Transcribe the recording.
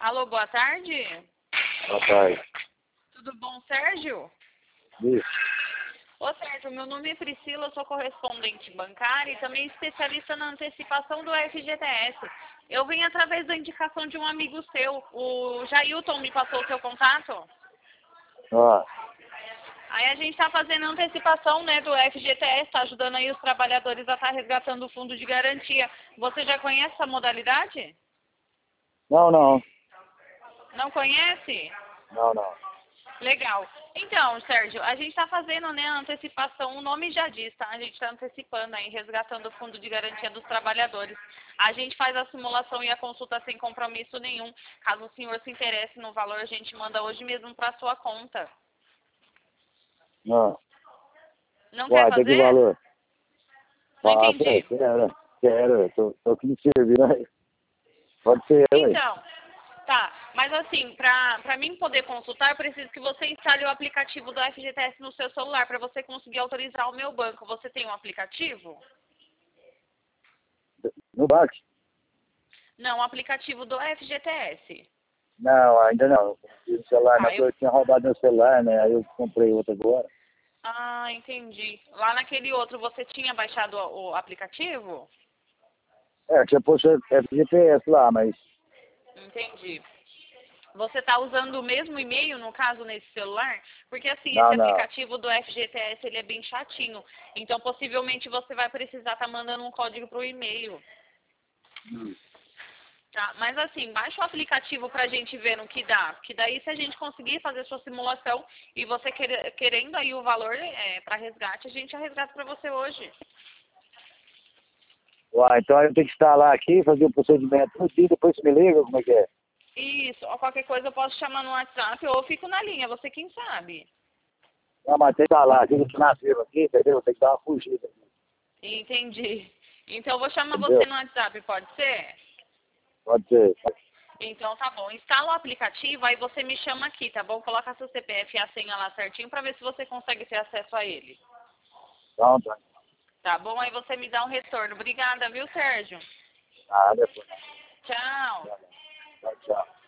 Alô, boa tarde. Boa tarde. Tudo bom, Sérgio? Isso. Ô, Sérgio, meu nome é Priscila, eu sou correspondente bancária e também especialista na antecipação do FGTS. Eu vim através da indicação de um amigo seu, o Jailton me passou o seu contato. Ó, Aí a gente está fazendo a antecipação, né, do FGTS, está ajudando aí os trabalhadores a estar resgatando o fundo de garantia. Você já conhece essa modalidade? não. Não conhece? Não. Legal. Então, Sérgio, a gente está fazendo, né, a antecipação, o nome já diz, tá? A gente está antecipando aí, resgatando o fundo de garantia dos trabalhadores. A gente faz a simulação e a consulta sem compromisso nenhum. Caso o senhor se interesse no valor, a gente manda hoje mesmo para sua conta. Não. Não quer Uai, tem que fazer? valor? Não Ah, entendi. quero. Tô aqui me servindo aí. Pode ser, ué. Então, tá. Mas assim, para mim poder consultar, eu preciso que você instale o aplicativo do FGTS no seu celular para você conseguir autorizar o meu banco. Você tem um aplicativo? No banco? Não, o aplicativo do FGTS. Não, ainda não. O celular, Tá, eu tinha roubado meu celular, né? Aí eu comprei outro agora. Ah, entendi. Lá naquele outro você tinha baixado o aplicativo? É, tinha posto FGTS lá, mas... Entendi. Você está usando o mesmo e-mail, no caso, nesse celular? Porque, assim, esse Não. aplicativo do FGTS, ele é bem chatinho. Então, possivelmente, você vai precisar estar mandando um código para o e-mail. Tá? Mas, assim, baixa o aplicativo para a gente ver no que dá. Que daí, se a gente conseguir fazer sua simulação e você querendo aí o valor para resgate, a gente já resgata para você hoje. Uai, então eu tenho que instalar aqui, fazer o procedimento tudo e depois você me liga, como é que é? Isso, ou qualquer coisa eu posso chamar no WhatsApp ou eu fico na linha, você quem sabe. Não, mas tem que instalar aqui, eu tô na fila aqui, entendeu? Tem que dar uma fugida aqui, Entendi. Então eu vou chamar você entendeu? no WhatsApp, pode ser? Pode ser. Então tá bom. Instala o aplicativo, aí você me chama aqui, tá bom? Coloca seu CPF e a senha lá certinho pra ver se você consegue ter acesso a ele. Então, tá. Tá bom? Aí você me dá um retorno. Obrigada, viu, Sérgio? Ah, depois. Tchau. Tchau.